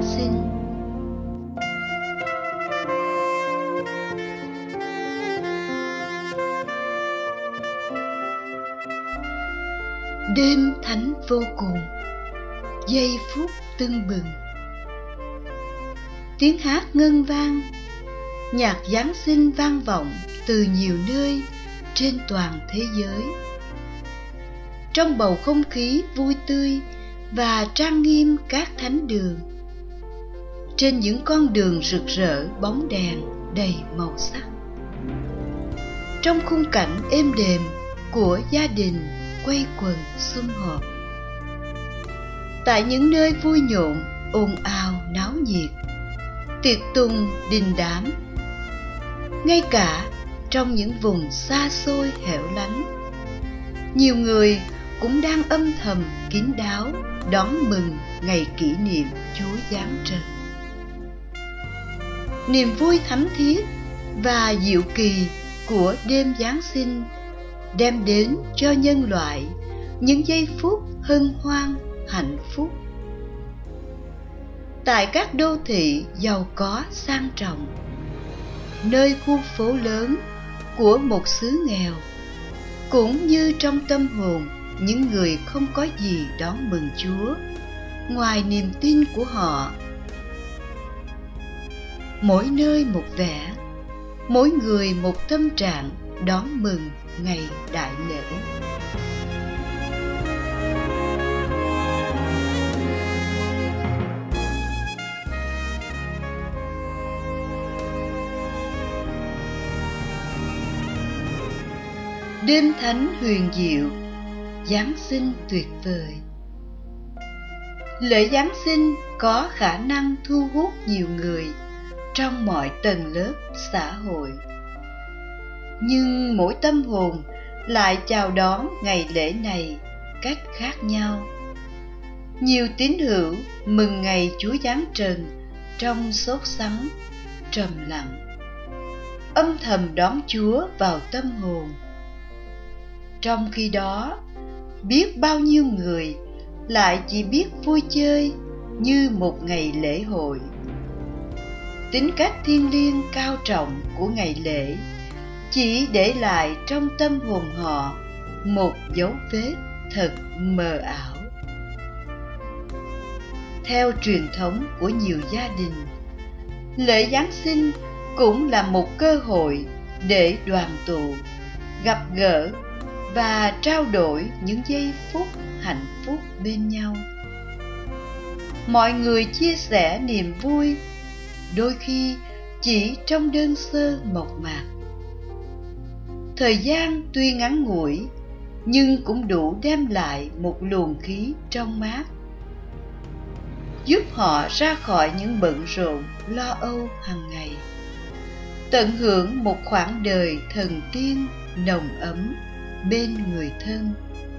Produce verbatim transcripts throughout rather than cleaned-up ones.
sinh. Đêm thánh vô cùng, giây phút tưng bừng. Tiếng hát ngân vang, nhạc Giáng sinh vang vọng từ nhiều nơi trên toàn thế giới. Trong bầu không khí vui tươi và trang nghiêm các thánh đường, trên những con đường rực rỡ bóng đèn đầy màu sắc, trong khung cảnh êm đềm của gia đình quây quần sum họp, tại những nơi vui nhộn ồn ào náo nhiệt, tiệc tùng đình đám, ngay cả trong những vùng xa xôi hẻo lánh, nhiều người cũng đang âm thầm kín đáo đón mừng ngày kỷ niệm Chúa giáng trần. Niềm vui thắm thiết và diệu kỳ của đêm Giáng sinh đem đến cho nhân loại những giây phút hân hoan hạnh phúc. Tại các đô thị giàu có sang trọng, nơi khu phố lớn của một xứ nghèo, cũng như trong tâm hồn những người không có gì đón mừng Chúa ngoài niềm tin của họ, mỗi nơi một vẻ, mỗi người một tâm trạng đón mừng ngày đại lễ. Đêm thánh huyền diệu, Giáng sinh tuyệt vời. Lễ Giáng sinh có khả năng thu hút nhiều người trong mọi tầng lớp xã hội. Nhưng mỗi tâm hồn lại chào đón ngày lễ này cách khác nhau. Nhiều tín hữu mừng ngày Chúa giáng trần trong sốt sắng, trầm lặng, âm thầm đón Chúa vào tâm hồn. Trong khi đó, biết bao nhiêu người lại chỉ biết vui chơi như một ngày lễ hội. Tính cách thiêng liêng cao trọng của ngày lễ chỉ để lại trong tâm hồn họ một dấu vết thật mờ ảo. Theo truyền thống của nhiều gia đình, lễ Giáng sinh cũng là một cơ hội để đoàn tụ, gặp gỡ và trao đổi những giây phút hạnh phúc bên nhau. Mọi người chia sẻ niềm vui, đôi khi chỉ trong đơn sơ mộc mạc. Thời gian tuy ngắn ngủi, nhưng cũng đủ đem lại một luồng khí trong mát, giúp họ ra khỏi những bận rộn lo âu hàng ngày, tận hưởng một khoảng đời thần tiên nồng ấm bên người thân.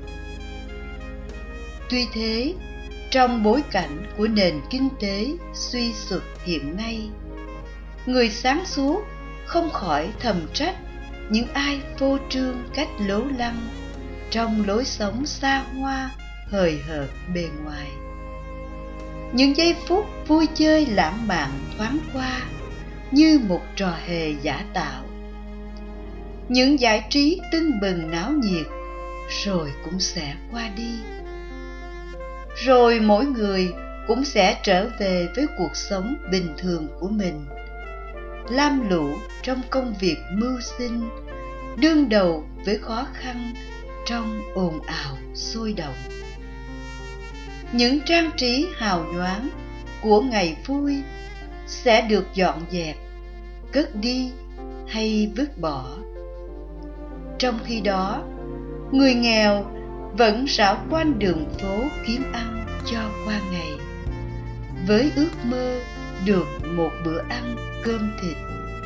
Tuy thế, trong bối cảnh của nền kinh tế suy sụp hiện nay, người sáng suốt không khỏi thầm trách những ai phô trương cách lố lăng trong lối sống xa hoa hời hợt bề ngoài. Những giây phút vui chơi lãng mạn thoáng qua như một trò hề giả tạo. Những giải trí tưng bừng náo nhiệt rồi cũng sẽ qua đi. Rồi mỗi người cũng sẽ trở về với cuộc sống bình thường của mình, lam lũ trong công việc mưu sinh, đương đầu với khó khăn trong ồn ào sôi động. Những trang trí hào nhoáng của ngày vui sẽ được dọn dẹp, cất đi hay vứt bỏ. Trong khi đó, người nghèo vẫn rảo quanh đường phố kiếm ăn cho qua ngày, với ước mơ được một bữa ăn cơm thịt.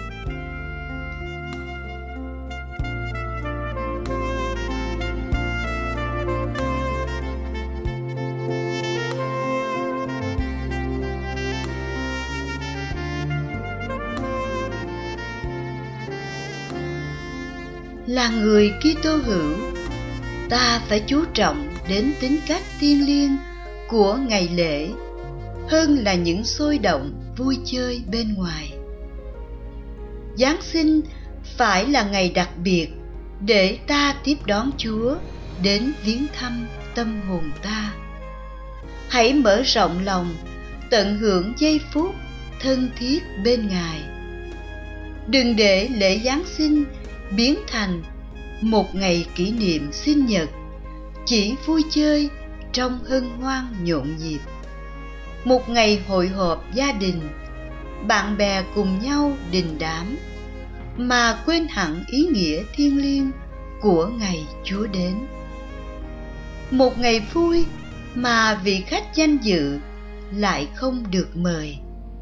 Là người Kitô hữu, ta phải chú trọng đến tính cách thiêng liêng của ngày lễ hơn là những sôi động vui chơi bên ngoài. Giáng sinh phải là ngày đặc biệt để ta tiếp đón Chúa đến viếng thăm tâm hồn ta. Hãy mở rộng lòng, tận hưởng giây phút thân thiết bên Ngài. Đừng để lễ Giáng sinh biến thành một ngày kỷ niệm sinh nhật, chỉ vui chơi trong hân hoan nhộn nhịp. Một ngày hội họp gia đình, bạn bè cùng nhau đình đám, mà quên hẳn ý nghĩa thiêng liêng của ngày Chúa đến. Một ngày vui mà vị khách danh dự lại không được mời.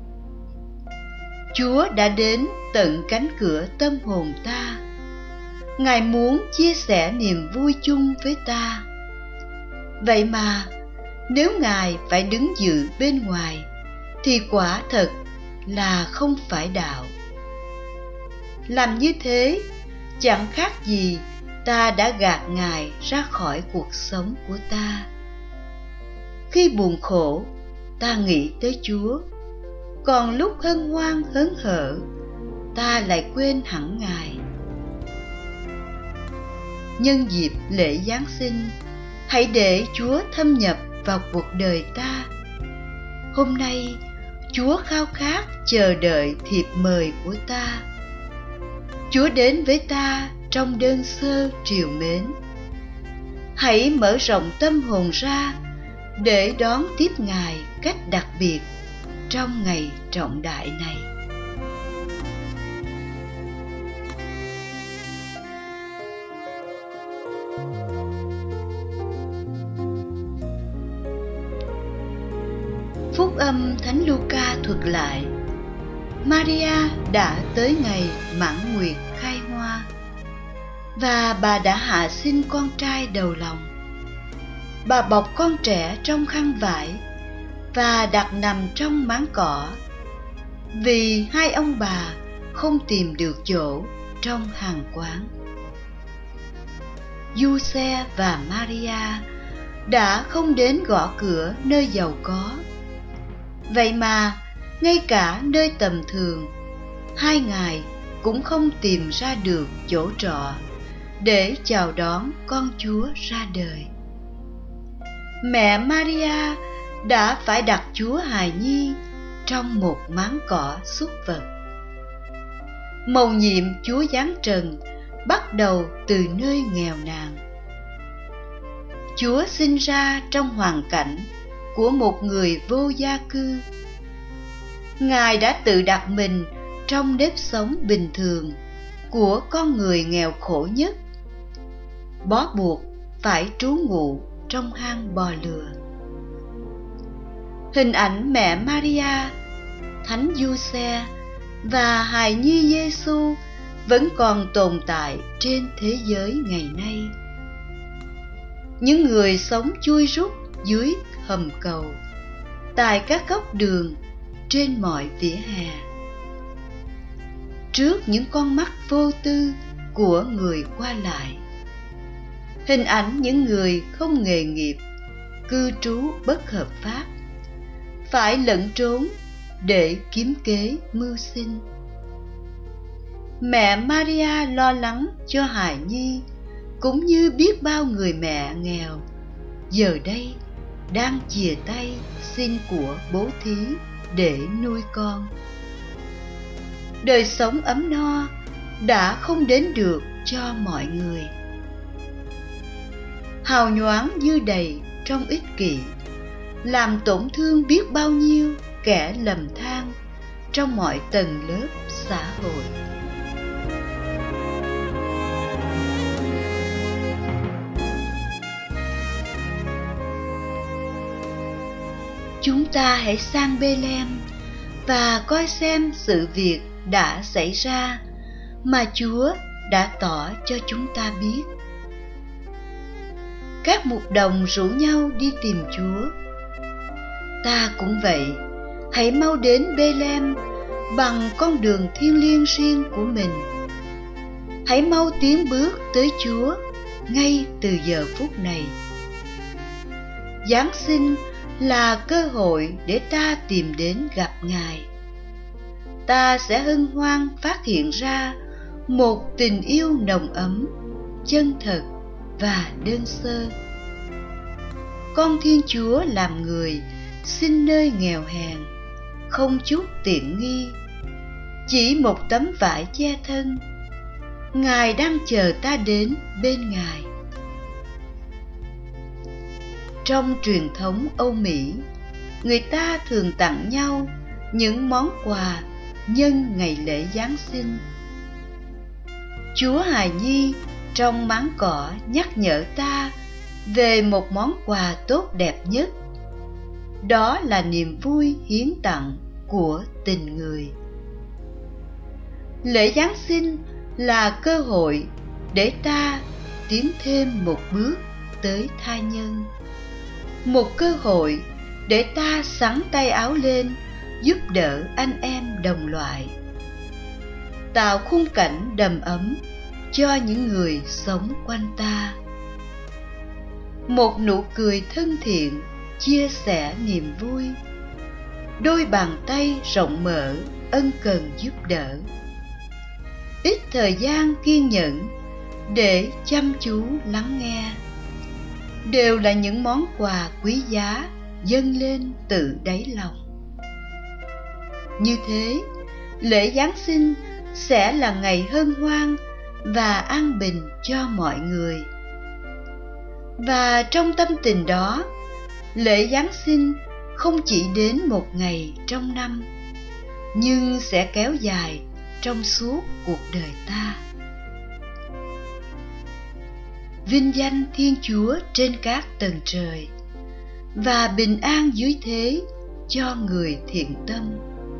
Chúa đã đến tận cánh cửa tâm hồn ta. Ngài muốn chia sẻ niềm vui chung với ta. Vậy mà nếu Ngài phải đứng dự bên ngoài thì quả thật là không phải đạo. Làm như thế chẳng khác gì ta đã gạt Ngài ra khỏi cuộc sống của ta. Khi buồn khổ, ta nghĩ tới Chúa, còn lúc hân hoan hớn hở, ta lại quên hẳn Ngài. Nhân dịp lễ Giáng sinh, hãy để Chúa thâm nhập vào cuộc đời ta. Hôm nay, Chúa khao khát chờ đợi thiệp mời của ta. Chúa đến với ta trong đơn sơ trìu mến. Hãy mở rộng tâm hồn ra để đón tiếp Ngài cách đặc biệt trong ngày trọng đại này. Phúc âm Thánh Luca thuật lại, Maria đã tới ngày mãn nguyệt khai hoa, và bà đã hạ sinh con trai đầu lòng. Bà bọc con trẻ trong khăn vải và đặt nằm trong máng cỏ, vì hai ông bà không tìm được chỗ trong hàng quán. Giuse và Maria đã không đến gõ cửa nơi giàu có. Vậy mà ngay cả nơi tầm thường, hai ngài cũng không tìm ra được chỗ trọ để chào đón con Chúa ra đời. Mẹ Maria đã phải đặt Chúa hài nhi trong một máng cỏ súc vật. Mầu nhiệm Chúa giáng trần bắt đầu từ nơi nghèo nàn. Chúa sinh ra trong hoàn cảnh của một người vô gia cư. Ngài đã tự đặt mình trong nếp sống bình thường của con người nghèo khổ nhất, bó buộc phải trú ngụ trong hang bò lừa. Hình ảnh mẹ Maria, Thánh Giuse và hài nhi Giêsu vẫn còn tồn tại trên thế giới ngày nay. Những người sống chui rút dưới hầm cầu, tại các góc đường, trên mọi vỉa hè. Trước những con mắt vô tư của người qua lại, hình ảnh những người không nghề nghiệp, cư trú bất hợp pháp, phải lẩn trốn để kiếm kế mưu sinh. Mẹ Maria lo lắng cho hài nhi, cũng như biết bao người mẹ nghèo giờ đây đang chìa tay xin của bố thí để nuôi con. Đời sống ấm no đã không đến được cho mọi người. Hào nhoáng dư đầy trong ích kỷ, làm tổn thương biết bao nhiêu kẻ lầm than trong mọi tầng lớp xã hội. Chúng ta hãy sang Bê-lem và coi xem sự việc đã xảy ra mà Chúa đã tỏ cho chúng ta biết. Các mục đồng rủ nhau đi tìm Chúa. Ta cũng vậy, hãy mau đến Bê-lem bằng con đường thiêng liêng riêng của mình. Hãy mau tiến bước tới Chúa ngay từ giờ phút này. Giáng sinh là cơ hội để ta tìm đến gặp Ngài. Ta sẽ hân hoan phát hiện ra một tình yêu nồng ấm, chân thật và đơn sơ. Con Thiên Chúa làm người sinh nơi nghèo hèn, không chút tiện nghi, chỉ một tấm vải che thân. Ngài đang chờ ta đến bên Ngài. Trong truyền thống Âu Mỹ, người ta thường tặng nhau những món quà nhân ngày lễ Giáng sinh. Chúa hài nhi trong máng cỏ nhắc nhở ta về một món quà tốt đẹp nhất. Đó là niềm vui hiến tặng của tình người. Lễ Giáng sinh là cơ hội để ta tiến thêm một bước tới tha nhân. Một cơ hội để ta xắn tay áo lên giúp đỡ anh em đồng loại, tạo khung cảnh đầm ấm cho những người sống quanh ta. Một nụ cười thân thiện chia sẻ niềm vui, đôi bàn tay rộng mở ân cần giúp đỡ, ít thời gian kiên nhẫn để chăm chú lắng nghe, đều là những món quà quý giá dâng lên từ đáy lòng. Như thế, lễ Giáng sinh sẽ là ngày hân hoan và an bình cho mọi người. Và trong tâm tình đó, lễ Giáng sinh không chỉ đến một ngày trong năm, nhưng sẽ kéo dài trong suốt cuộc đời ta. Vinh danh Thiên Chúa trên các tầng trời, và bình an dưới thế cho người thiện tâm.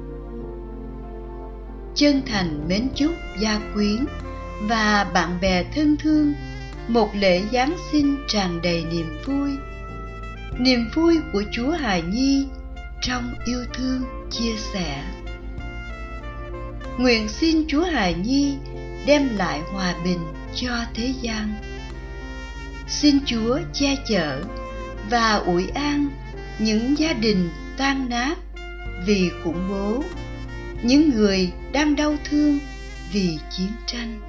Chân thành mến chúc gia quyến và bạn bè thân thương một lễ Giáng sinh tràn đầy niềm vui, niềm vui của Chúa hài nhi trong yêu thương chia sẻ. Nguyện xin Chúa hài nhi đem lại hòa bình cho thế gian. Xin Chúa che chở và ủi an những gia đình tan nát vì khủng bố, những người đang đau thương vì chiến tranh.